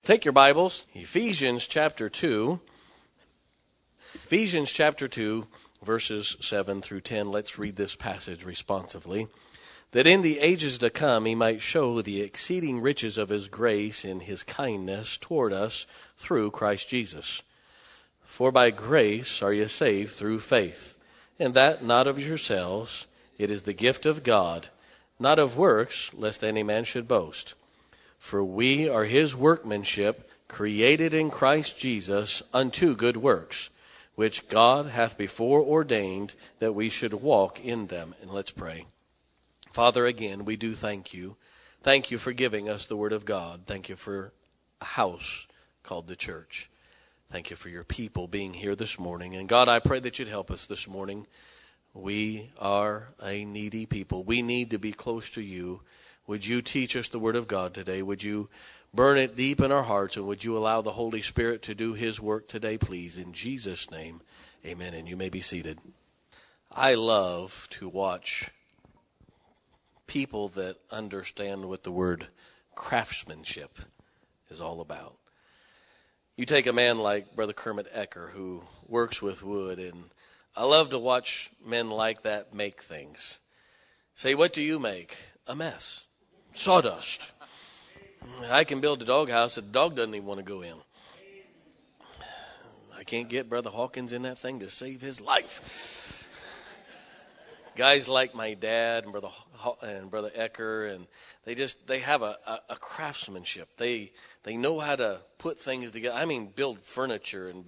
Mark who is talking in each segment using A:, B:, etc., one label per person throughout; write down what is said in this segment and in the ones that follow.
A: Take your Bibles, Ephesians chapter 2. Ephesians chapter 2, verses 7 through 10. Let's read this passage responsively. That in the ages to come he might show the exceeding riches of his grace in his kindness toward us through Christ Jesus. For by grace are ye saved through faith, and that not of yourselves, it is the gift of God, not of works, lest any man should boast. For we are his workmanship, created in Christ Jesus unto good works, which God hath before ordained that we should walk in them. And let's pray. Father, again, we do thank you. Thank you for giving us the word of God. Thank you for a house called the church. Thank you for your people being here this morning. And God, I pray that you'd help us this morning. We are a needy people. We need to be close to you. Would you teach us the word of God today? Would you burn it deep in our hearts? And would you allow the Holy Spirit to do his work today, please? In Jesus' name, amen. And you may be seated. I love to watch people that understand what the word craftsmanship is all about. You take a man like Brother Kermit Ecker, who works with wood, and I love to watch men like that make things. Say, what do you make? A mess. Sawdust. I can build a doghouse that the dog doesn't even want to go in. I can't get Brother Hawkins in that thing to save his life. Guys like my dad and Brother Ecker, and they have a craftsmanship. They know how to put things together. I mean, build furniture and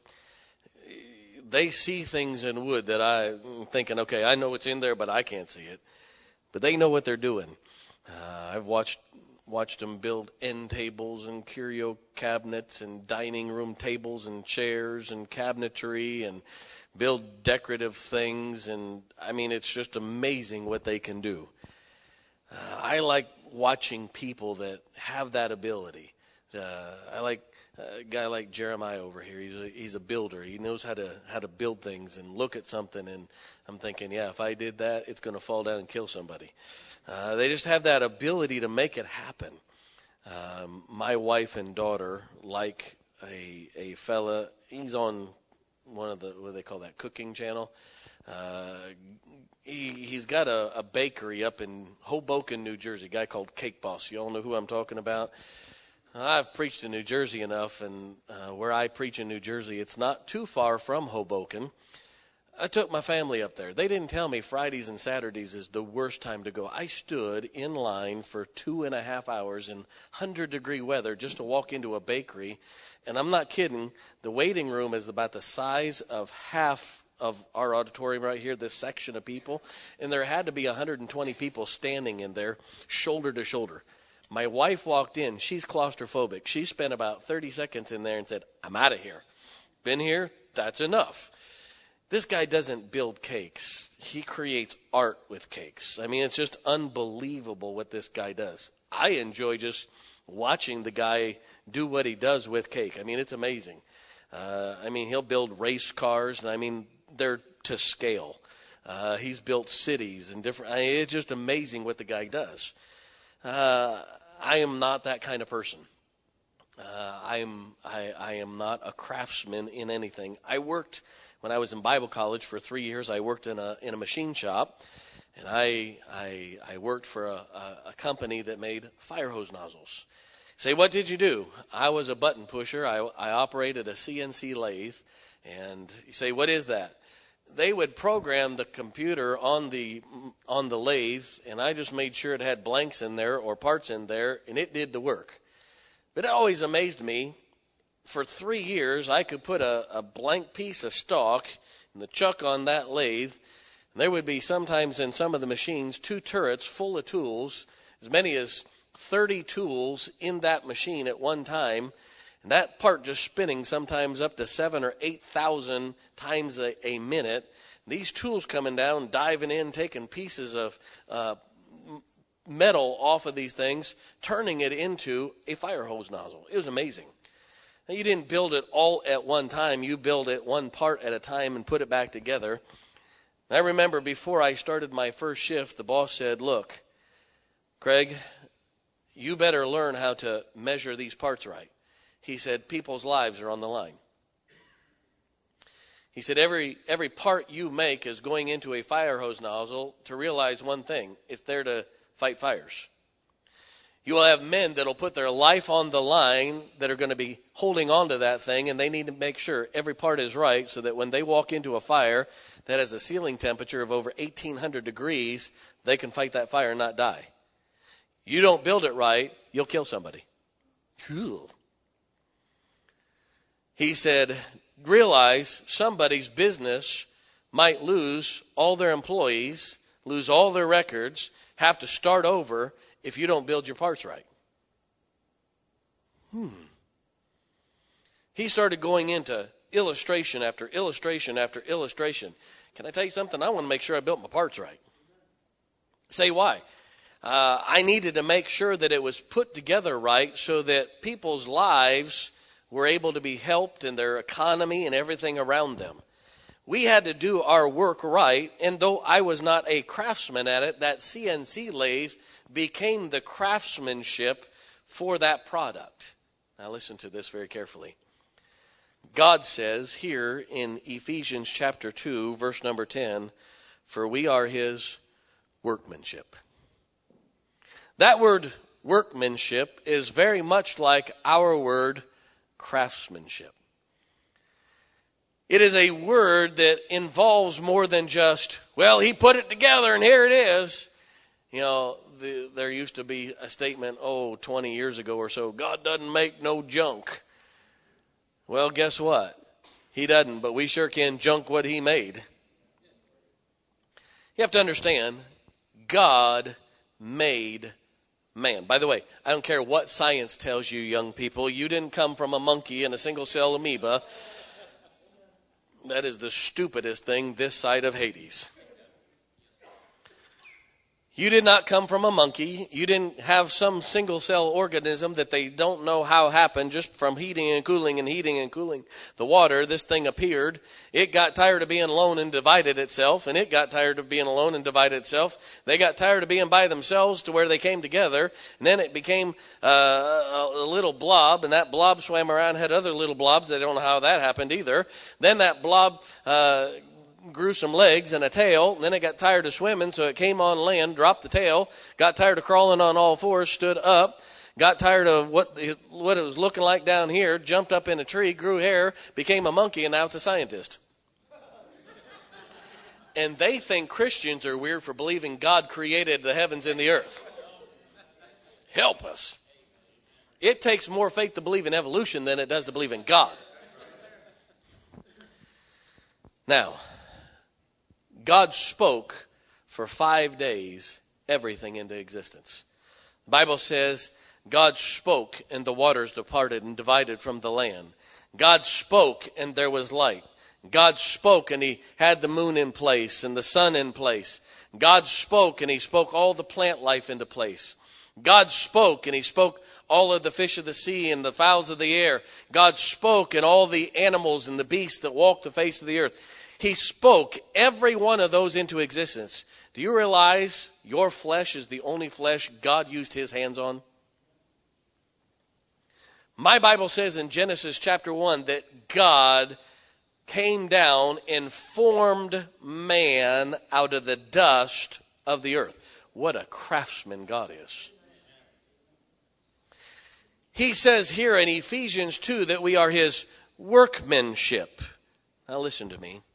A: they see things in wood that I'm thinking, okay, I know what's in there, but I can't see it. But they know what they're doing. I've watched them build end tables and curio cabinets and dining room tables and chairs and cabinetry and build decorative things. And I mean, it's just amazing what they can do. I like watching people that have that ability. I like a guy like Jeremiah over here. He's a builder. He knows how to build things and look at something. And I'm thinking, yeah, if I did that, it's going to fall down and kill somebody. They just have that ability to make it happen. My wife and daughter like a fella. He's on one of the, what do they call that, cooking channel. He's got a bakery up in Hoboken, New Jersey, a guy called Cake Boss. You all know who I'm talking about? I've preached in New Jersey enough, and where I preach in New Jersey, it's not too far from Hoboken. I took my family up there. They didn't tell me Fridays and Saturdays is the worst time to go. I stood in line for 2.5 hours in 100-degree weather just to walk into a bakery. And I'm not kidding. The waiting room is about the size of half of our auditorium right here, this section of people. And there had to be 120 people standing in there, shoulder to shoulder. My wife walked in. She's claustrophobic. She spent about 30 seconds in there and said, I'm out of here. Been here? That's enough. This guy doesn't build cakes. He creates art with cakes. I mean, it's just unbelievable what this guy does. I enjoy just watching the guy do what he does with cake. I mean, it's amazing. He'll build race cars, and I mean, they're to scale. He's built cities and different. It's just amazing what the guy does. I am not that kind of person. I am not a craftsman in anything. When I was in Bible college for 3 years, I worked in a machine shop, and I worked for a company that made fire hose nozzles. Say, what did you do? I was a button pusher. I operated a CNC lathe, and you say, what is that? They would program the computer on the lathe, and I just made sure it had blanks in there or parts in there, and it did the work. But it always amazed me. For 3 years, I could put a blank piece of stock in the chuck on that lathe. And there would be sometimes in some of the machines 2 turrets full of tools, as many as 30 tools in that machine at one time. And that part just spinning sometimes up to 7,000 or 8,000 times a minute. These tools coming down, diving in, taking pieces of metal off of these things, turning it into a fire hose nozzle. It was amazing. Now, you didn't build it all at one time. You build it one part at a time and put it back together. I remember before I started my first shift, the boss said, look, Craig, you better learn how to measure these parts right. He said, people's lives are on the line. He said, every part you make is going into a fire hose nozzle to realize one thing. It's there to fight fires. You will have men that will put their life on the line that are going to be holding on to that thing, and they need to make sure every part is right so that when they walk into a fire that has a ceiling temperature of over 1,800 degrees, they can fight that fire and not die. You don't build it right, you'll kill somebody. Cool. He said, realize somebody's business might lose all their employees, lose all their records, have to start over if you don't build your parts right. He started going into illustration after illustration after illustration. Can I tell you something? I want to make sure I built my parts right. Say why? I needed to make sure that it was put together right so that people's lives were able to be helped in their economy and everything around them. We had to do our work right, and though I was not a craftsman at it, that CNC lathe became the craftsmanship for that product. Now listen to this very carefully. God says here in Ephesians chapter 2, verse number 10, for we are his workmanship. That word workmanship is very much like our word craftsmanship. It is a word that involves more than just, well, he put it together and here it is. You know, there used to be a statement, 20 years ago or so, God doesn't make no junk. Well, guess what? He doesn't, but we sure can junk what he made. You have to understand, God made man. By the way, I don't care what science tells you, young people. You didn't come from a monkey and a single-cell amoeba. That is the stupidest thing this side of Hades. You did not come from a monkey. You didn't have some single-cell organism that they don't know how happened just from heating and cooling the water. This thing appeared. It got tired of being alone and divided itself, and it got tired of being alone and divided itself. They got tired of being by themselves to where they came together, and then it became a little blob, and that blob swam around, had other little blobs. They don't know how that happened either. Then that blob grew some legs and a tail. Then it got tired of swimming, so it came on land, dropped the tail, got tired of crawling on all fours, stood up, got tired of what it was looking like down here, jumped up in a tree, grew hair, became a monkey, and now it's a scientist. And they think Christians are weird for believing God created the heavens and the earth. Help us. It takes more faith to believe in evolution than it does to believe in God. Now, God spoke for 5 days everything into existence. The Bible says God spoke and the waters departed and divided from the land. God spoke and there was light. God spoke and he had the moon in place and the sun in place. God spoke and he spoke all the plant life into place. God spoke and he spoke all of the fish of the sea and the fowls of the air. God spoke and all the animals and the beasts that walk the face of the earth. He spoke every one of those into existence. Do you realize your flesh is the only flesh God used his hands on? My Bible says in Genesis chapter 1 that God came down and formed man out of the dust of the earth. What a craftsman God is. He says here in Ephesians 2 that we are his workmanship. Now listen to me.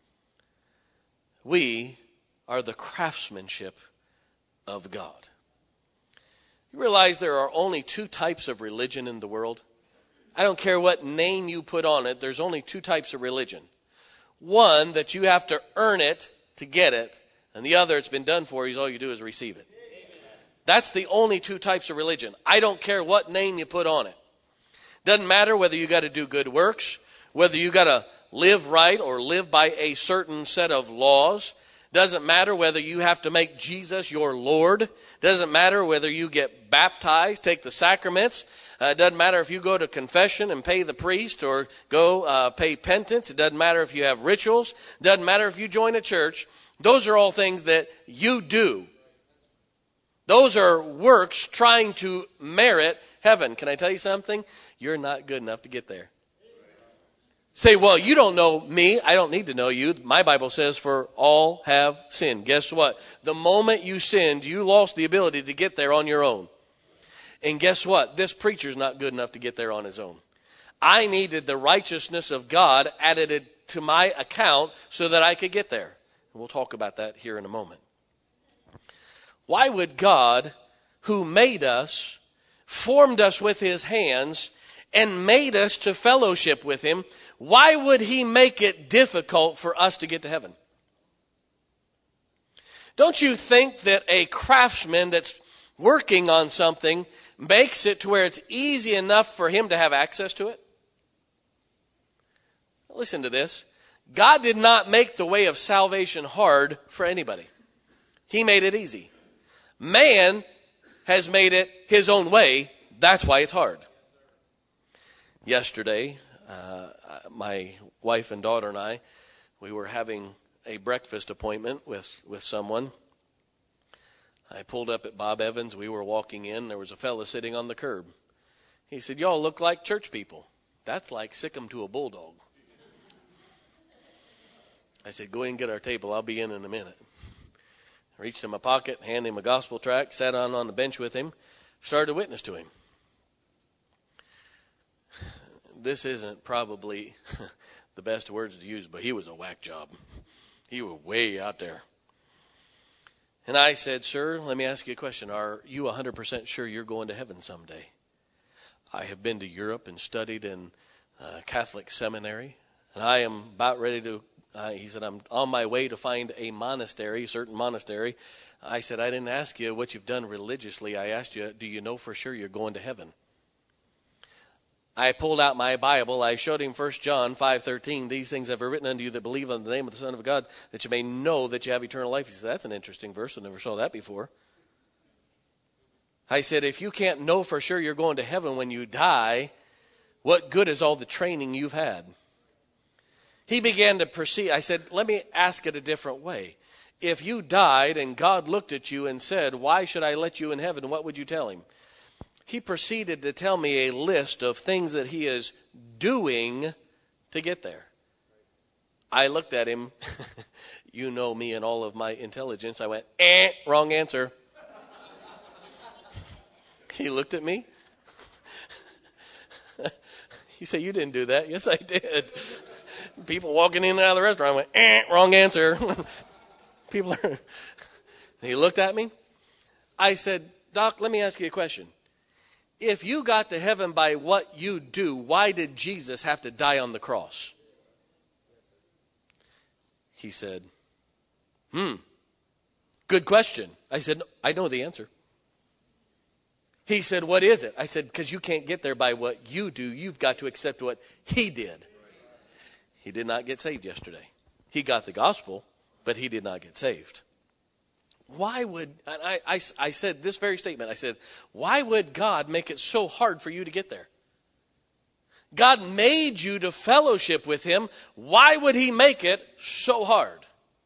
A: We are the craftsmanship of God. You realize there are only 2 types of religion in the world? I don't care what name you put on it, there's only 2 types of religion. One, that you have to earn it to get it, and the other, it's been done for you, all you do is receive it. That's the only 2 types of religion. I don't care what name you put on it. Doesn't matter whether you got to do good works, whether you got to live right or live by a certain set of laws. Doesn't matter whether you have to make Jesus your Lord. Doesn't matter whether you get baptized, take the sacraments. Doesn't matter if you go to confession and pay the priest or go pay penance. It doesn't matter if you have rituals. Doesn't matter if you join a church. Those are all things that you do. Those are works trying to merit heaven. Can I tell you something? you're not good enough to get there. Say, well, you don't know me. I don't need to know you. My Bible says, for all have sinned. Guess what? The moment you sinned, you lost the ability to get there on your own. And guess what? This preacher's not good enough to get there on his own. I needed the righteousness of God added to my account so that I could get there. And we'll talk about that here in a moment. Why would God, who made us, formed us with his hands, and made us to fellowship with him, why would he make it difficult for us to get to heaven? Don't you think that a craftsman that's working on something makes it to where it's easy enough for him to have access to it? Listen to this. God did not make the way of salvation hard for anybody. He made it easy. Man has made it his own way. That's why it's hard. Yesterday, my wife and daughter and I, we were having a breakfast appointment with someone. I pulled up at Bob Evans. We were walking in. There was a fella sitting on the curb. He said, y'all look like church people. That's like sick 'em to a bulldog. I said, go ahead and get our table. I'll be in a minute. I reached in my pocket, handed him a gospel tract, sat on the bench with him, started to witness to him. This isn't probably the best words to use, but he was a whack job. He was way out there. And I said, sir, let me ask you a question. Are you 100% sure you're going to heaven someday? I have been to Europe and studied in Catholic seminary, and I am about ready to, he said, I'm on my way to find a monastery, a certain monastery. I said, I didn't ask you what you've done religiously. I asked you, do you know for sure you're going to heaven? I pulled out my Bible. I showed him 1 John 5:13. These things have I written unto you that believe on the name of the Son of God, that you may know that you have eternal life. He said, that's an interesting verse. I never saw that before. I said, if you can't know for sure you're going to heaven when you die, what good is all the training you've had? He began to proceed. I said, let me ask it a different way. If you died and God looked at you and said, why should I let you in heaven? What would you tell him? He proceeded to tell me a list of things that he is doing to get there. I looked at him. You know me and all of my intelligence. I went, wrong answer. He looked at me. He said, you didn't do that. Yes, I did. People walking in and out of the restaurant went, wrong answer. People are. He looked at me. I said, Doc, let me ask you a question. If you got to heaven by what you do, why did Jesus have to die on the cross? He said, good question. I said, I know the answer. He said, what is it? I said, because you can't get there by what you do. You've got to accept what he did. He did not get saved yesterday. He got the gospel, but he did not get saved. Why would, I said this very statement, I said, why would God make it so hard for you to get there? God made you to fellowship with him. Why would he make it so hard?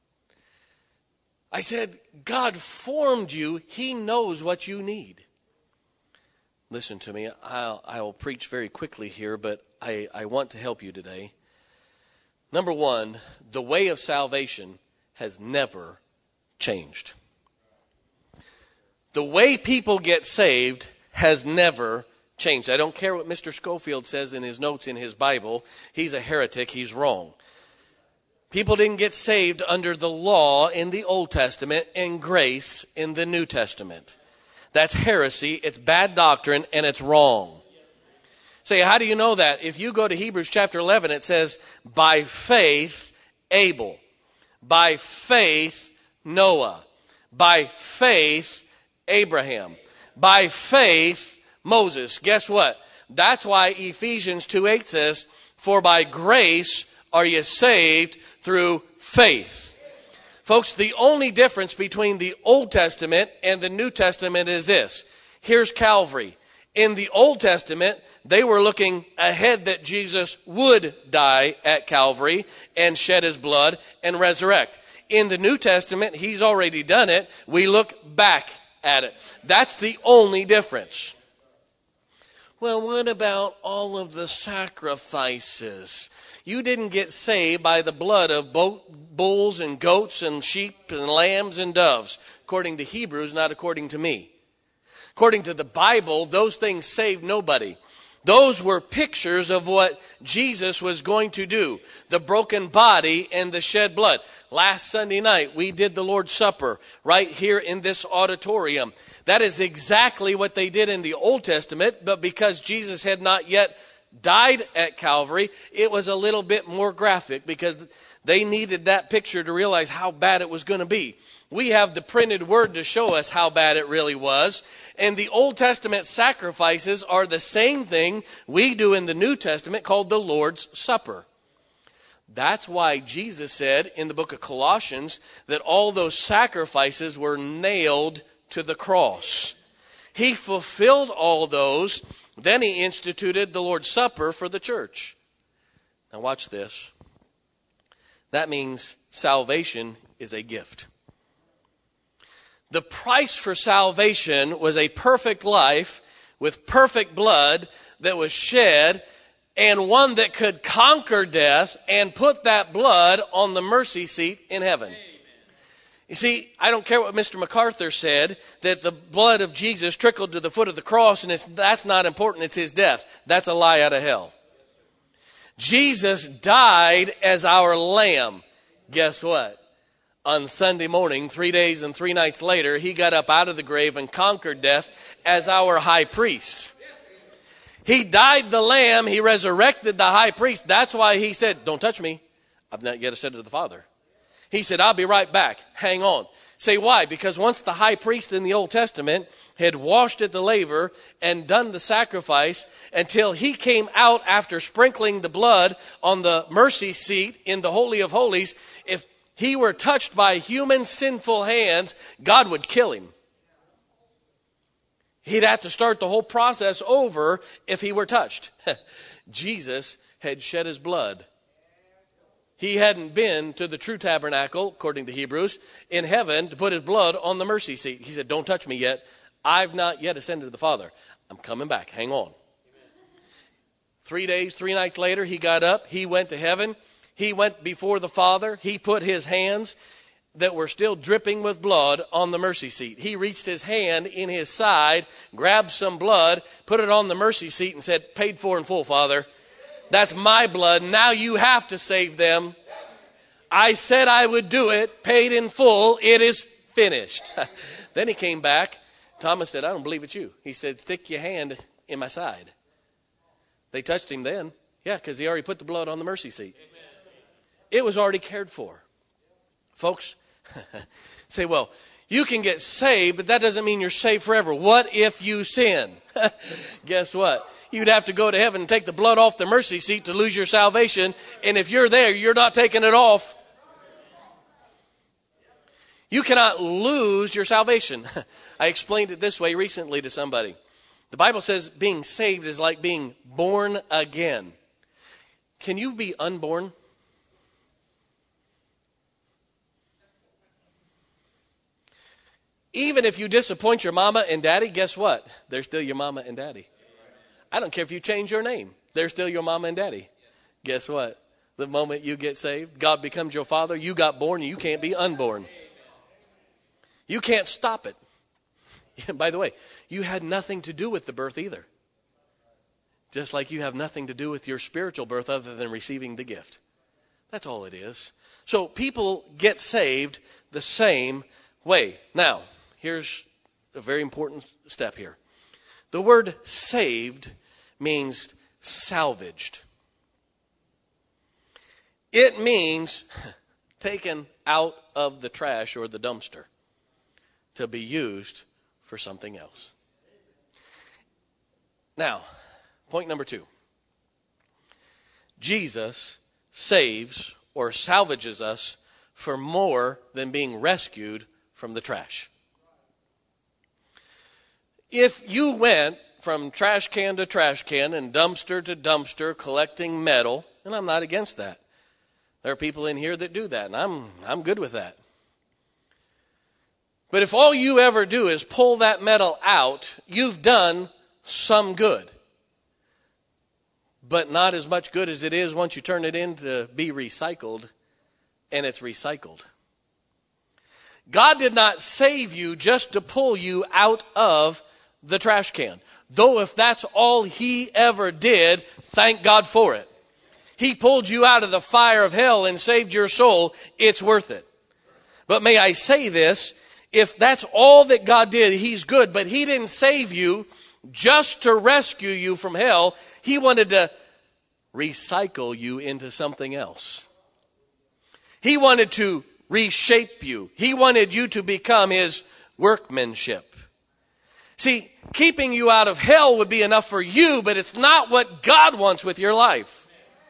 A: I said, God formed you. He knows what you need. Listen to me. I'll preach very quickly here, but I want to help you today. Number one, the way of salvation has never changed. The way people get saved has never changed. I don't care what Mr. Schofield says in his notes in his Bible. He's a heretic. He's wrong. People didn't get saved under the law in the Old Testament and grace in the New Testament. That's heresy. It's bad doctrine, and it's wrong. Say, how do you know that? If you go to Hebrews chapter 11, it says, by faith, Abel. By faith, Noah. By faith, Abraham. By faith, Moses. Guess what? That's why Ephesians 2:8 says, for by grace are you saved through faith. Folks, the only difference between the Old Testament and the New Testament is this. Here's Calvary. In the Old Testament, they were looking ahead that Jesus would die at Calvary and shed his blood and resurrect. In the New Testament, he's already done it. We look back at it. That's the only difference. Well, what about all of the sacrifices? You didn't get saved by the blood of bulls and goats and sheep and lambs and doves, according to Hebrews, not according to me. According to the Bible, those things saved nobody. Those were pictures of what Jesus was going to do, the broken body and the shed blood. Last Sunday night, we did the Lord's Supper right here in this auditorium. That is exactly what they did in the Old Testament, but because Jesus had not yet died at Calvary, it was a little bit more graphic because they needed that picture to realize how bad it was going to be. We have the printed word to show us how bad it really was. And the Old Testament sacrifices are the same thing we do in the New Testament called the Lord's Supper. That's why Jesus said in the book of Colossians that all those sacrifices were nailed to the cross. He fulfilled all those. Then he instituted the Lord's Supper for the church. Now watch this. That means salvation is a gift. The price for salvation was a perfect life with perfect blood that was shed, and one that could conquer death and put that blood on the mercy seat in heaven. You see, I don't care what Mr. MacArthur said, that the blood of Jesus trickled to the foot of the cross, and that's not important, it's his death. That's a lie out of hell. Jesus died as our lamb. Guess what? On Sunday morning, 3 days and 3 nights later, he got up out of the grave and conquered death as our high priest. He died the lamb, he resurrected the high priest. That's why he said, don't touch me. I've not yet ascended to the Father. He said, I'll be right back. Hang on. Say why? Because once the high priest in the Old Testament had washed at the laver and done the sacrifice until he came out after sprinkling the blood on the mercy seat in the Holy of Holies, if he were touched by human sinful hands, God would kill him. He'd have to start the whole process over if he were touched. Jesus had shed his blood. He hadn't been to the true tabernacle, according to Hebrews, in heaven to put his blood on the mercy seat. He said, don't touch me yet. I've not yet ascended to the Father. I'm coming back. Hang on. 3 days, 3 nights later, he got up. He went to heaven. He went before the Father. He put his hands that were still dripping with blood on the mercy seat. He reached his hand in his side, grabbed some blood, put it on the mercy seat and said, paid for in full, Father. That's my blood. Now you have to save them. I said I would do it. Paid in full. It is finished. Then he came back. Thomas said, I don't believe it's you. He said, stick your hand in my side. They touched him then. Yeah, because he already put the blood on the mercy seat. It was already cared for. Folks, say, well, you can get saved, but that doesn't mean you're saved forever. What if you sin? Guess what? You'd have to go to heaven and take the blood off the mercy seat to lose your salvation. And if you're there, you're not taking it off. You cannot lose your salvation. I explained it this way recently to somebody. The Bible says being saved is like being born again. Can you be unborn? Even if you disappoint your mama and daddy, guess what? They're still your mama and daddy. I don't care if you change your name. They're still your mama and daddy. Guess what? The moment you get saved, God becomes your father. You got born and you can't be unborn. You can't stop it. By the way, you had nothing to do with the birth either. Just like you have nothing to do with your spiritual birth other than receiving the gift. That's all it is. So people get saved the same way. Now, here's a very important step here. The word saved means salvaged. It means taken out of the trash or the dumpster to be used for something else. Now, point number 2. Jesus saves or salvages us for more than being rescued from the trash. If you went from trash can to trash can and dumpster to dumpster collecting metal, and I'm not against that. There are people in here that do that, and I'm good with that. But if all you ever do is pull that metal out, you've done some good. but not as much good as it is once you turn it in to be recycled, and it's recycled. God did not save you just to pull you out of the trash can. Though if that's all he ever did, thank God for it. He pulled you out of the fire of hell and saved your soul. It's worth it. But may I say this, if that's all that God did, he's good, but he didn't save you just to rescue you from hell. He wanted to recycle you into something else. He wanted to reshape you. He wanted you to become his workmanship. See, keeping you out of hell would be enough for you, but it's not what God wants with your life.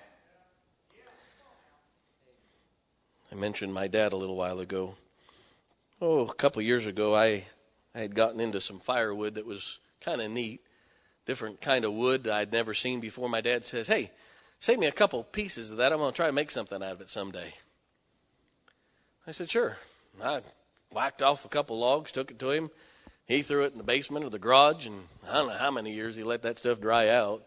A: I mentioned my dad a little while ago. A couple years ago, I had gotten into some firewood that was kind of neat, different kind of wood I'd never seen before. My dad says, "Hey, save me a couple pieces of that. I'm going to try to make something out of it someday." I said, "Sure." I whacked off a couple logs, took it to him. He threw it in the basement of the garage, and I don't know how many years he let that stuff dry out.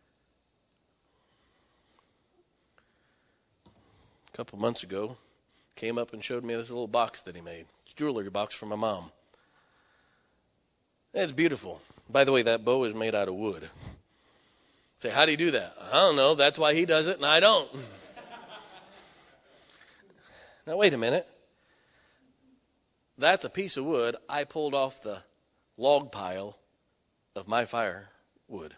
A: A couple months ago, came up and showed me this little box that he made. It's a jewelry box for my mom. It's beautiful. By the way, that bow is made out of wood. Say, how do you do that? I don't know. That's why he does it, and I don't. Now, wait a minute. That's a piece of wood I pulled off the log pile of my firewood.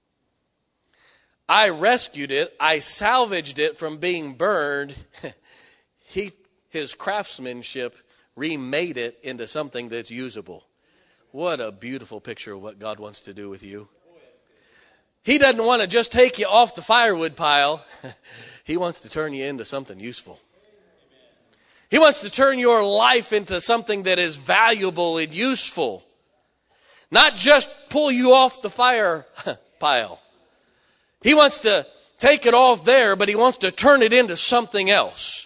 A: I rescued it. I salvaged it from being burned. His craftsmanship remade it into something that's usable. What a beautiful picture of what God wants to do with you. He doesn't want to just take you off the firewood pile. He wants to turn you into something useful. He wants to turn your life into something that is valuable and useful. Not just pull you off the fire pile. He wants to take it off there, but he wants to turn it into something else.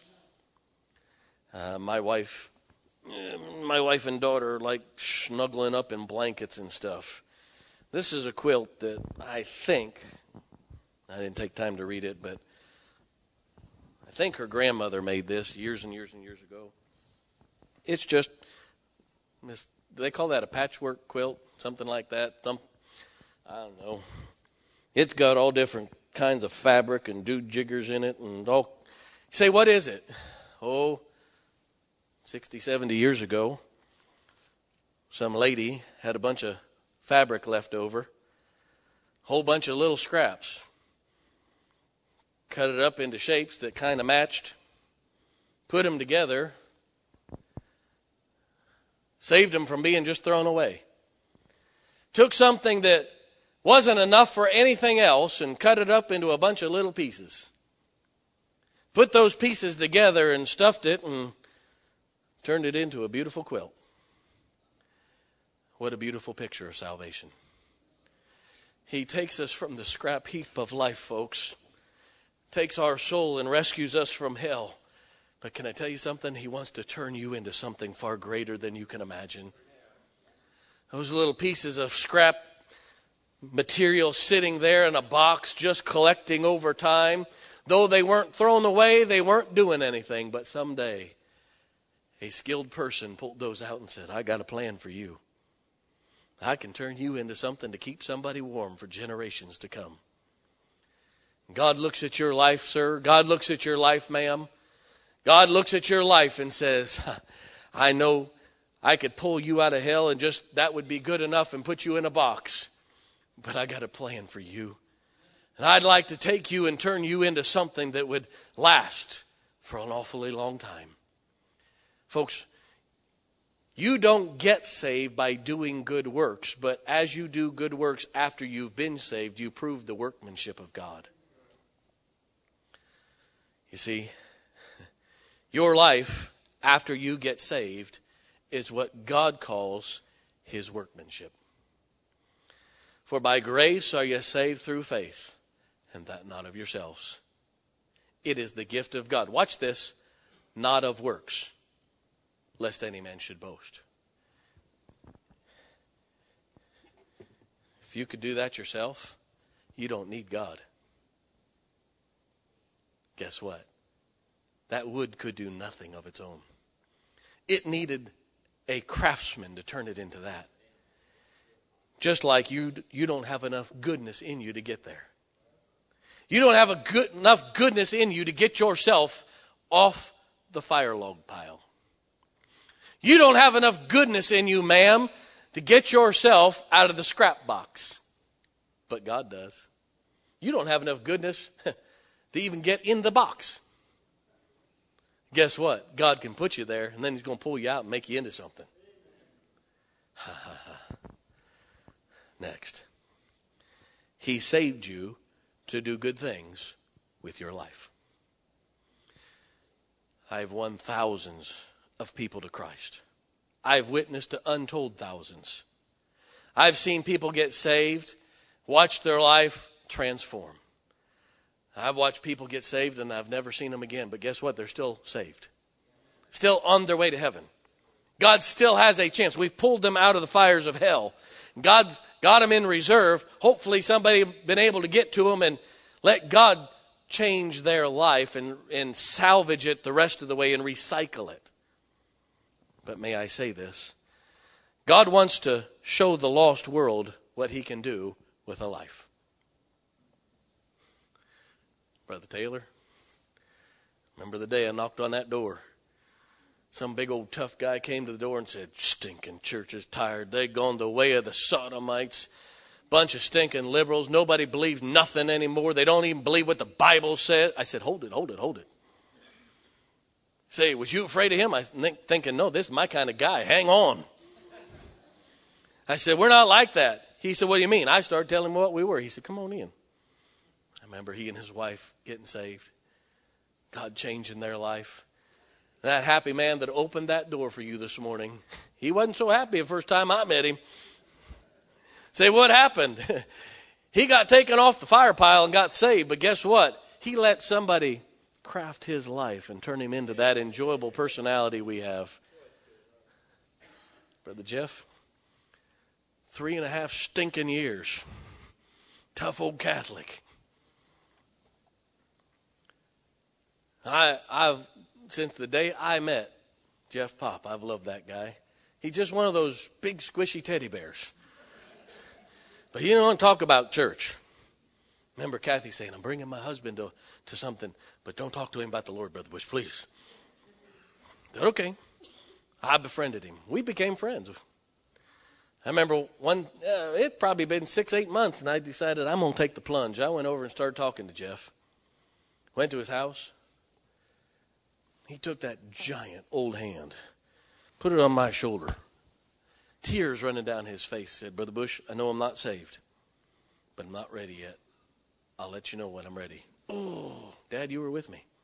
A: My wife and daughter like snuggling up in blankets and stuff. This is a quilt that I didn't take time to read it, but I think her grandmother made this years and years and years ago. It's just, they call that a patchwork quilt, something like that. I don't know. It's got all different kinds of fabric and jiggers in it and all. You say, what is it? 60, 70 years ago, some lady had a bunch of fabric left over, whole bunch of little scraps, cut it up into shapes that kind of matched, put them together, saved them from being just thrown away. Took something that wasn't enough for anything else and cut it up into a bunch of little pieces. Put those pieces together and stuffed it and turned it into a beautiful quilt. What a beautiful picture of salvation. He takes us from the scrap heap of life, folks. Takes our soul and rescues us from hell. But can I tell you something? He wants to turn you into something far greater than you can imagine. Those little pieces of scrap material sitting there in a box just collecting over time. Though they weren't thrown away, they weren't doing anything. But someday, a skilled person pulled those out and said, I got a plan for you. I can turn you into something to keep somebody warm for generations to come. God looks at your life, sir. God looks at your life, ma'am. God looks at your life and says, I know I could pull you out of hell and just that would be good enough and put you in a box. But I got a plan for you. And I'd like to take you and turn you into something that would last for an awfully long time. Folks, you don't get saved by doing good works, but as you do good works after you've been saved, you prove the workmanship of God. You see, your life after you get saved is what God calls his workmanship. For by grace are you saved through faith, and that not of yourselves. It is the gift of God. Watch this, not of works, lest any man should boast. If you could do that yourself, you don't need God. guess what? That wood could do nothing of its own. It needed a craftsman to turn it into that. Just like you don't have enough goodness in you to get there. You don't have enough goodness in you to get yourself off the fire log pile. You don't have enough goodness in you, ma'am, to get yourself out of the scrap box. But God does. You don't have enough goodness to even get in the box. Guess what? God can put you there, and then he's going to pull you out and make you into something. Next. He saved you to do good things with your life. I've won thousands of people to Christ. I've witnessed to untold thousands. I've seen people get saved, watch their life transform. I've watched people get saved and I've never seen them again. But guess what? They're still saved. Still on their way to heaven. God still has a chance. We've pulled them out of the fires of hell. God's got them in reserve. Hopefully somebody been able to get to them and let God change their life and salvage it the rest of the way and recycle it. But may I say this? God wants to show the lost world what he can do with a life. Brother Taylor, remember the day I knocked on that door? Some big old tough guy came to the door and said, "Stinking church is tired. They've gone the way of the sodomites. Bunch of stinking liberals. Nobody believes nothing anymore. They don't even believe what the Bible says." I said, hold it. Say, was you afraid of him? I thinking, no, this is my kind of guy. Hang on. I said, we're not like that. He said, what do you mean? I started telling him what we were. He said, come on in. I remember he and his wife getting saved. God changing their life. That happy man that opened that door for you this morning, he wasn't so happy the first time I met him. Say, what happened? He got taken off the fire pile and got saved, but guess what? He let somebody craft his life and turn him into that enjoyable personality we have. Brother Jeff, 3.5 stinking years. Tough old Catholic. I've since the day I met Jeff Pop, I've loved that guy. He's just one of those big squishy teddy bears. But you don't talk about church. Remember Kathy saying, I'm bringing my husband to something, but don't talk to him about the Lord, Brother Bush, please. I said, okay. I befriended him. We became friends. I remember it probably been 6-8 months, and I decided I'm going to take the plunge. I went over and started talking to Jeff. Went to his house. He took that giant old hand, put it on my shoulder. Tears running down his face. Said, Brother Bush, I know I'm not saved, but I'm not ready yet. I'll let you know when I'm ready. Oh, Dad, you were with me.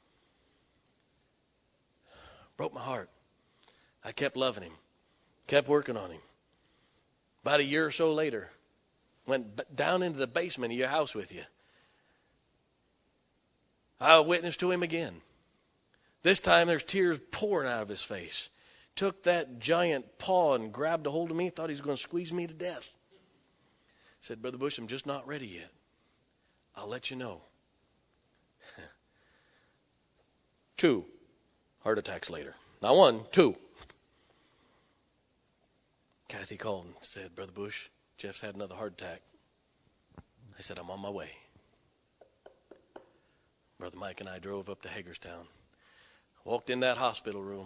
A: Broke my heart. I kept loving him. Kept working on him. About a year or so later, went down into the basement of your house with you. I witnessed to him again. This time there's tears pouring out of his face. Took that giant paw and grabbed a hold of me. Thought he was going to squeeze me to death. Said, Brother Bush, I'm just not ready yet. I'll let you know. 2 heart attacks later. Not 1, 2. Kathy called and said, Brother Bush, Jeff's had another heart attack. I said, I'm on my way. Brother Mike and I drove up to Hagerstown. Walked in that hospital room.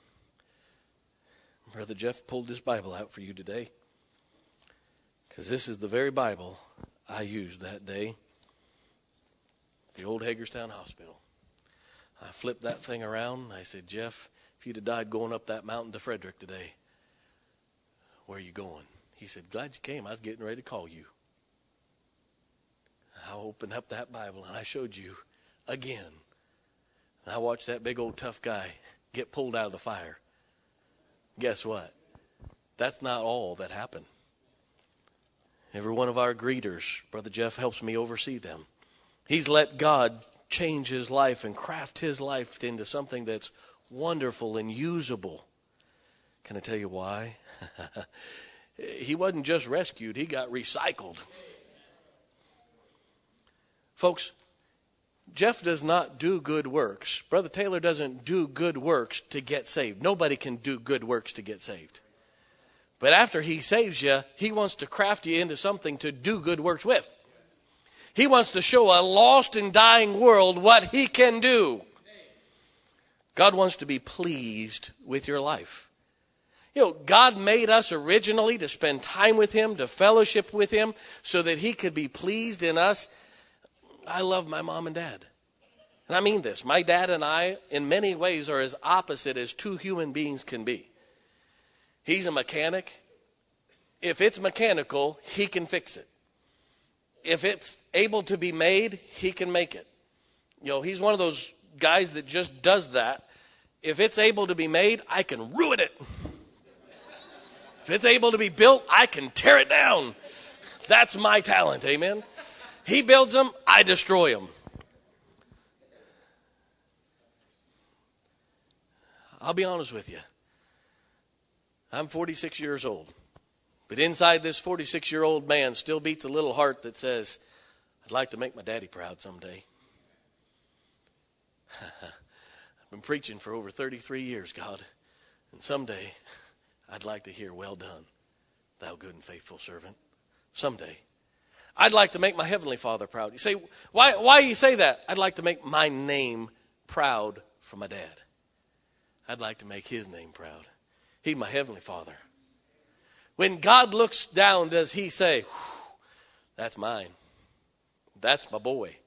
A: Brother Jeff pulled this Bible out for you today, because this is the very Bible I used that day at the old Hagerstown Hospital. I flipped that thing around. I said, Jeff, if you'd have died going up that mountain to Frederick today, where are you going? He said, glad you came. I was getting ready to call you. I opened up that Bible and I showed you again. I watched that big old tough guy get pulled out of the fire. Guess what? That's not all that happened. Every one of our greeters, Brother Jeff helps me oversee them. He's let God change his life and craft his life into something that's wonderful and usable. Can I tell you why? He wasn't just rescued, he got recycled. Folks, Jeff does not do good works. Brother Taylor doesn't do good works to get saved. Nobody can do good works to get saved. But after he saves you, he wants to craft you into something to do good works with. He wants to show a lost and dying world what he can do. God wants to be pleased with your life. You know, God made us originally to spend time with him, to fellowship with him, so that he could be pleased in us. I love my mom and dad. And I mean this. My dad and I, in many ways, are as opposite as two human beings can be. He's a mechanic. If it's mechanical, he can fix it. If it's able to be made, he can make it. You know, he's one of those guys that just does that. If it's able to be made, I can ruin it. If it's able to be built, I can tear it down. That's my talent, amen? He builds them, I destroy them. I'll be honest with you. I'm 46 years old. But inside this 46-year-old man still beats a little heart that says, I'd like to make my daddy proud someday. I've been preaching for over 33 years, God. And someday, I'd like to hear, well done, thou good and faithful servant. Someday. I'd like to make my Heavenly Father proud. You say, why you say that? I'd like to make my name proud for my dad. I'd like to make his name proud. He's my Heavenly Father. When God looks down, does he say, that's mine. That's my boy.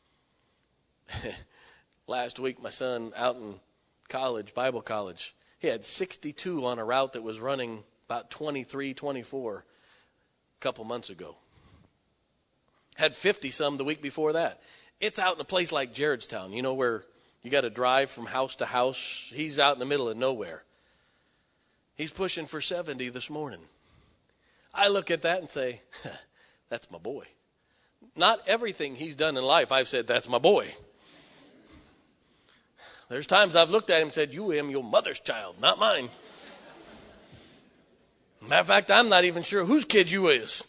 A: Last week, my son out in college, Bible college, he had 62 on a route that was running about 23, 24 a couple months ago. Had 50-some the week before that. It's out in a place like Jaredstown, you know, where you got to drive from house to house. He's out in the middle of nowhere. He's pushing for 70 this morning. I look at that and say, that's my boy. Not everything he's done in life, I've said, that's my boy. There's times I've looked at him and said, you am your mother's child, not mine. Matter of fact, I'm not even sure whose kid you is.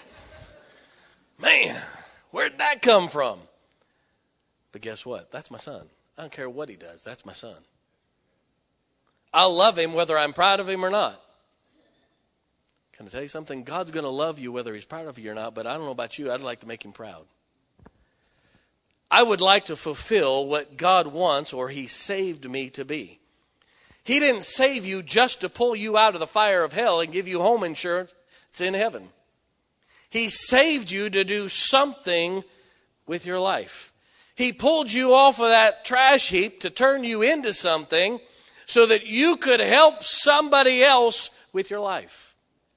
A: Man, where'd that come from? But guess what? That's my son. I don't care what he does. That's my son. I'll love him whether I'm proud of him or not. Can I tell you something? God's going to love you whether he's proud of you or not, but I don't know about you. I'd like to make him proud. I would like to fulfill what God wants or he saved me to be. He didn't save you just to pull you out of the fire of hell and give you home insurance. It's in heaven. He saved you to do something with your life. He pulled you off of that trash heap to turn you into something so that you could help somebody else with your life.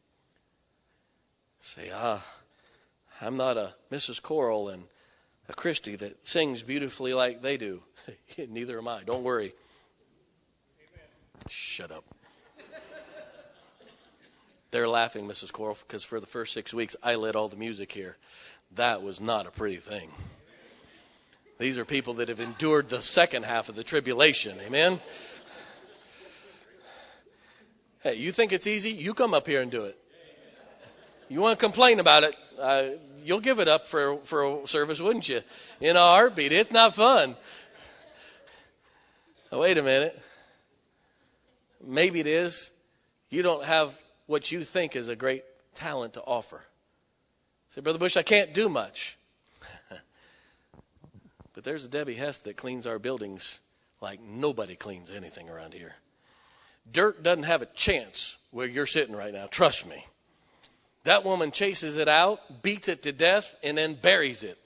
A: Say, I'm not a Mrs. Coral and a Christy that sings beautifully like they do. Neither am I. Don't worry. Amen. Shut up. They're laughing, Mrs. Coral, because for the first 6 weeks, I led all the music here. That was not a pretty thing. These are people that have endured the second half of the tribulation. Amen? Hey, you think it's easy? You come up here and do it. You want to complain about it, you'll give it up for a service, wouldn't you? In a heartbeat. It's not fun. Oh, wait a minute. Maybe it is. You don't have what you think is a great talent to offer. Say, Brother Bush, I can't do much. But there's a Debbie Hess that cleans our buildings like nobody cleans anything around here. Dirt doesn't have a chance where you're sitting right now. Trust me. That woman chases it out, beats it to death, and then buries it.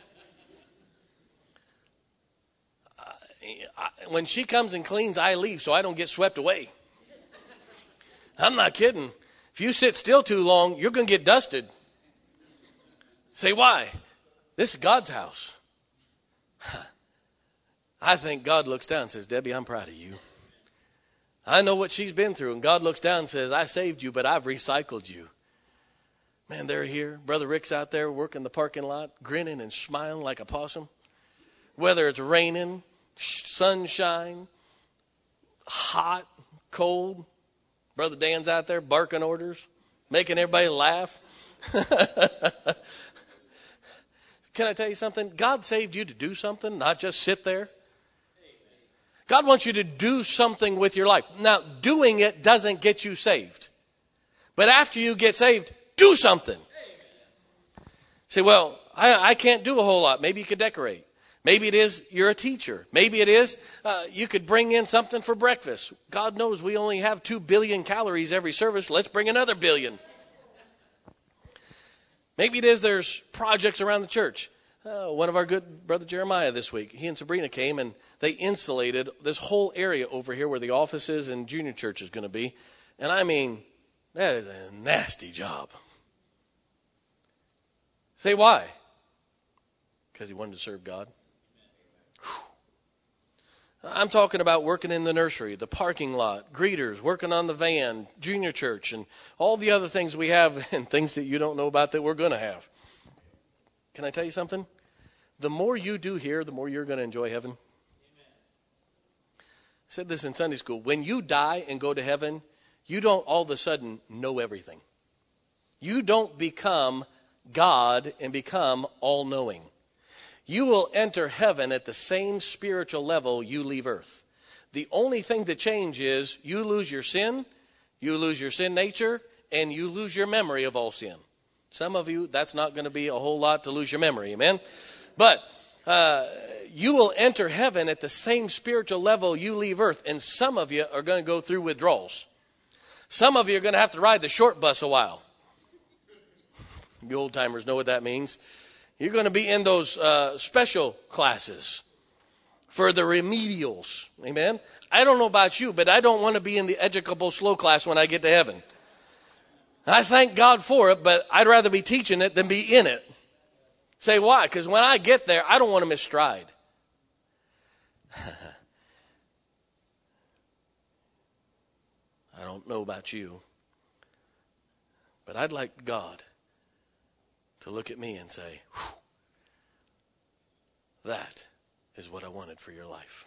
A: When she comes and cleans, I leave so I don't get swept away. I'm not kidding. If you sit still too long, you're going to get dusted. Say, why? This is God's house. I think God looks down and says, Debbie, I'm proud of you. I know what she's been through. And God looks down and says, I saved you, but I've recycled you. Man, they're here. Brother Rick's out there working the parking lot, grinning and smiling like a possum. Whether it's raining, sunshine, hot, cold. Brother Dan's out there barking orders, making everybody laugh. Can I tell you something? God saved you to do something, not just sit there. God wants you to do something with your life. Now, doing it doesn't get you saved. But after you get saved, do something. Say, well, I can't do a whole lot. Maybe you could decorate. Maybe it is you're a teacher. Maybe it is you could bring in something for breakfast. God knows we only have 2 billion calories every service. Let's bring another billion. Maybe it is there's projects around the church. One of our good brother Jeremiah this week, he and Sabrina came and they insulated this whole area over here where the offices and junior church is going to be. And I mean, that is a nasty job. Say why? Because he wanted to serve God. Whew. I'm talking about working in the nursery, the parking lot, greeters, working on the van, junior church, and all the other things we have and things that you don't know about that we're going to have. Can I tell you something? The more you do here, the more you're going to enjoy heaven. I said this in Sunday school. When you die and go to heaven, you don't all of a sudden know everything. You don't become God and become all-knowing. You will enter heaven at the same spiritual level you leave earth. The only thing that changes is you lose your sin nature, and you lose your memory of all sin. Some of you, that's not going to be a whole lot to lose your memory, amen? But you will enter heaven at the same spiritual level you leave earth, and some of you are going to go through withdrawals. Some of you are going to have to ride the short bus a while. You old-timers know what that means. You're going to be in those special classes for the remedials, amen? I don't know about you, but I don't want to be in the educable slow class when I get to heaven. I thank God for it, but I'd rather be teaching it than be in it. Say why? Because when I get there, I don't want to miss stride. I don't know about you, but I'd like God to look at me and say, that is what I wanted for your life.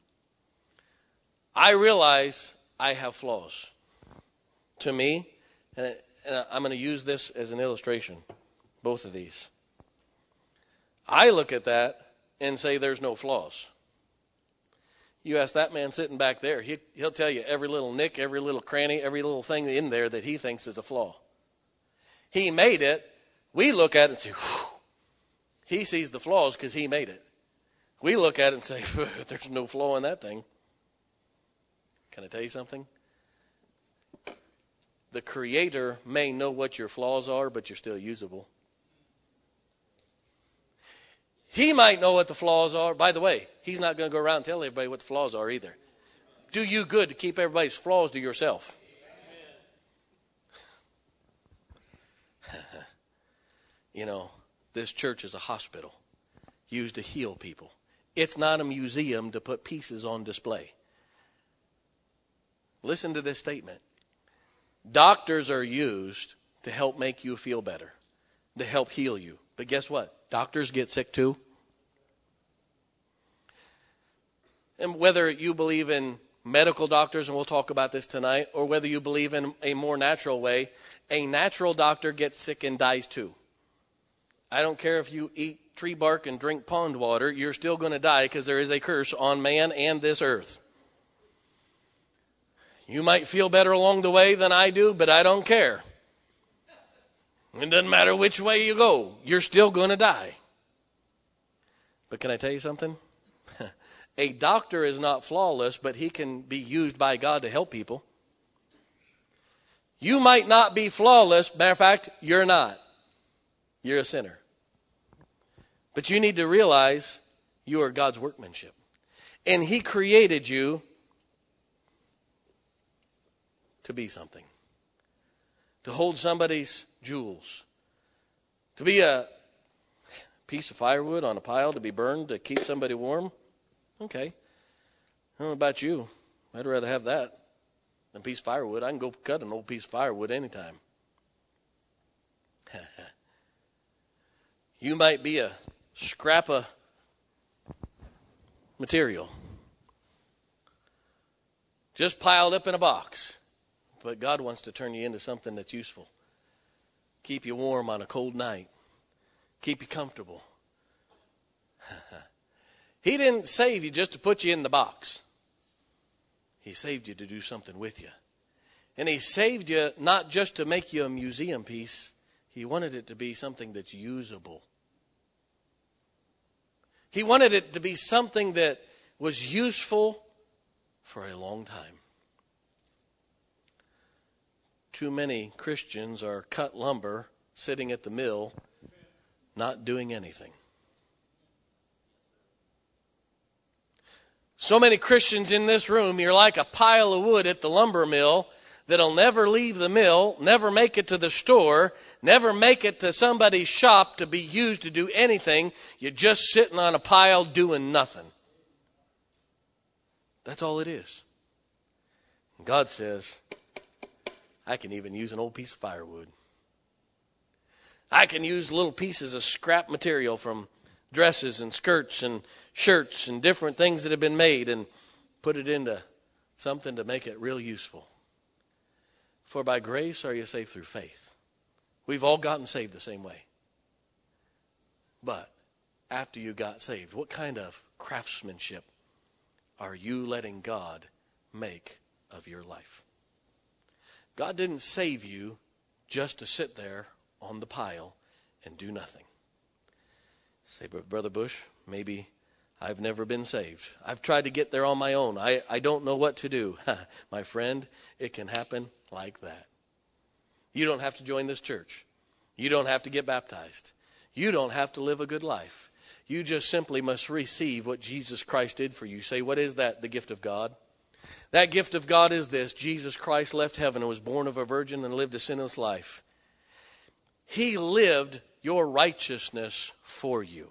A: I realize I have flaws. To me, and I'm going to use this as an illustration, both of these. I look at that and say there's no flaws. You ask that man sitting back there, he'll tell you every little nick, every little cranny, every little thing in there that he thinks is a flaw. He made it. We look at it and say, whew. He sees the flaws because he made it. We look at it and say, there's no flaw in that thing. Can I tell you something? The Creator may know what your flaws are, but you're still usable. He might know what the flaws are. By the way, he's not going to go around and tell everybody what the flaws are either. Do you good to keep everybody's flaws to yourself. You know, this church is a hospital used to heal people. It's not a museum to put pieces on display. Listen to this statement. Doctors are used to help make you feel better, to help heal you. But guess what? Doctors get sick too. And whether you believe in medical doctors, and we'll talk about this tonight, or whether you believe in a more natural way, a natural doctor gets sick and dies too. I don't care if you eat tree bark and drink pond water, you're still going to die because there is a curse on man and this earth. You might feel better along the way than I do, but I don't care. It doesn't matter which way you go, you're still going to die. But can I tell you something? A doctor is not flawless, but he can be used by God to help people. You might not be flawless. Matter of fact, you're not. You're a sinner. But you need to realize you are God's workmanship. And He created you to be something. To hold somebody's jewels. To be a piece of firewood on a pile to be burned to keep somebody warm. Okay. I don't know about you. I'd rather have that than a piece of firewood. I can go cut an old piece of firewood anytime. You might be a scrap of material, just piled up in a box. But God wants to turn you into something that's useful. Keep you warm on a cold night. Keep you comfortable. He didn't save you just to put you in the box. He saved you to do something with you. And he saved you not just to make you a museum piece. He wanted it to be something that's usable. He wanted it to be something that was useful for a long time. Too many Christians are cut lumber, sitting at the mill, not doing anything. So many Christians in this room, you're like a pile of wood at the lumber mill that'll never leave the mill, never make it to the store, never make it to somebody's shop to be used to do anything. You're just sitting on a pile doing nothing. That's all it is. God says, I can even use an old piece of firewood. I can use little pieces of scrap material from dresses and skirts and shirts and different things that have been made and put it into something to make it real useful. For by grace are you saved through faith. We've all gotten saved the same way. But after you got saved, what kind of craftsmanship are you letting God make of your life? God didn't save you just to sit there on the pile and do nothing. Say, but Brother Bush, maybe I've never been saved. I've tried to get there on my own. I don't know what to do. My friend, it can happen like that. You don't have to join this church. You don't have to get baptized. You don't have to live a good life. You just simply must receive what Jesus Christ did for you. Say, what is that? The gift of God. That gift of God is this. Jesus Christ left heaven and was born of a virgin and lived a sinless life. He lived your righteousness for you.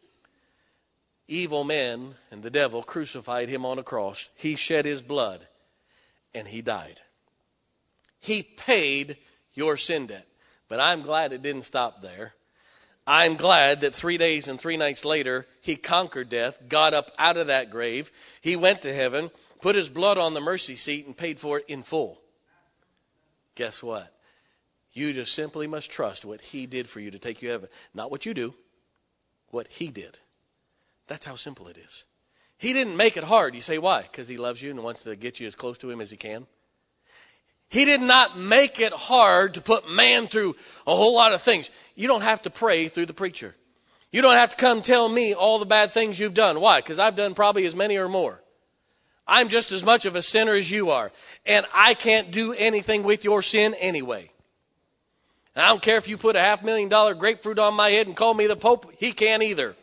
A: Evil men and the devil crucified him on a cross. He shed his blood and he died. He paid your sin debt. But I'm glad it didn't stop there. I'm glad that 3 days and 3 nights later, he conquered death, got up out of that grave. He went to heaven, put his blood on the mercy seat, and paid for it in full. Guess what? You just simply must trust what he did for you to take you to heaven. Not what you do, what he did. That's how simple it is. He didn't make it hard. You say, why? Because he loves you and wants to get you as close to him as he can. He did not make it hard to put man through a whole lot of things. You don't have to pray through the preacher. You don't have to come tell me all the bad things you've done. Why? Because I've done probably as many or more. I'm just as much of a sinner as you are. And I can't do anything with your sin anyway. And I don't care if you put a $500,000 grapefruit on my head and call me the Pope. He can't either.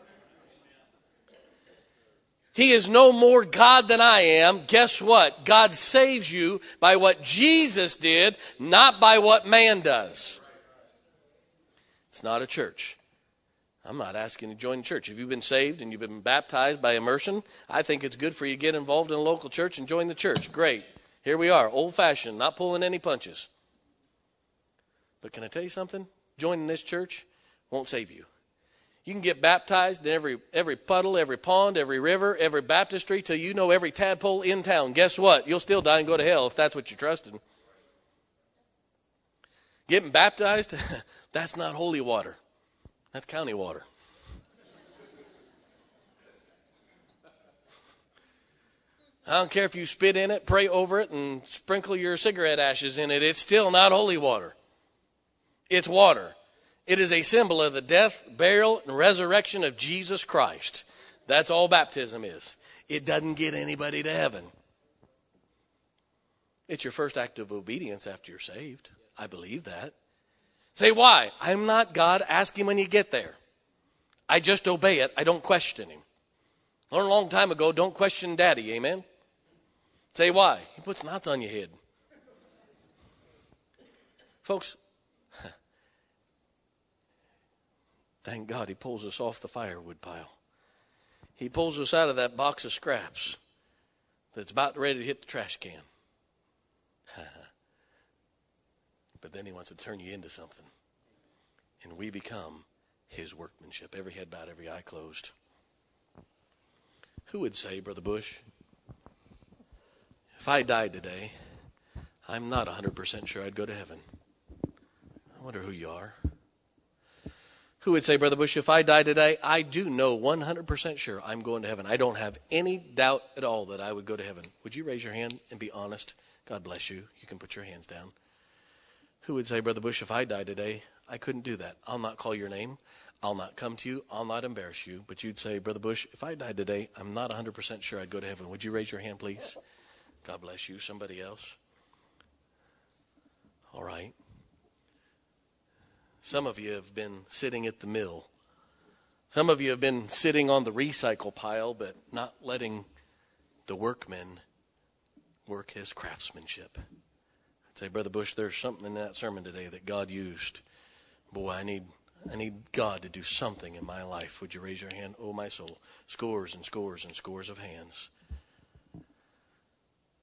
A: He is no more God than I am. Guess what? God saves you by what Jesus did, not by what man does. It's not a church. I'm not asking you to join the church. If you've been saved and you've been baptized by immersion, I think it's good for you to get involved in a local church and join the church. Great. Here we are, old-fashioned, not pulling any punches. But can I tell you something? Joining this church won't save you. You can get baptized in every puddle, every pond, every river, every baptistry till you know every tadpole in town. Guess what? You'll still die and go to hell if that's what you're trusting. Getting baptized, that's not holy water. That's county water. I don't care if you spit in it, pray over it, and sprinkle your cigarette ashes in it. It's still not holy water. It's water. It is a symbol of the death, burial, and resurrection of Jesus Christ. That's all baptism is. It doesn't get anybody to heaven. It's your first act of obedience after you're saved. I believe that. Say, why? I'm not God. Ask him when you get there. I just obey it. I don't question him. I learned a long time ago, don't question daddy. Amen? Say, why? He puts knots on your head. Folks, thank God he pulls us off the firewood pile. He pulls us out of that box of scraps that's about ready to hit the trash can. But then he wants to turn you into something. And we become his workmanship. Every head bowed, every eye closed. Who would say, Brother Bush, if I died today, I'm not 100% sure I'd go to heaven. I wonder who you are. Who would say, Brother Bush, if I die today, I do know 100% sure I'm going to heaven. I don't have any doubt at all that I would go to heaven. Would you raise your hand and be honest? God bless you. You can put your hands down. Who would say, Brother Bush, if I die today, I couldn't do that. I'll not call your name. I'll not come to you. I'll not embarrass you. But you'd say, Brother Bush, if I died today, I'm not 100% sure I'd go to heaven. Would you raise your hand, please? God bless you. Somebody else? All right. Some of you have been sitting at the mill. Some of you have been sitting on the recycle pile, but not letting the workmen work his craftsmanship. I'd say, Brother Bush, there's something in that sermon today that God used. Boy, I need God to do something in my life. Would you raise your hand? Oh, my soul. Scores and scores and scores of hands.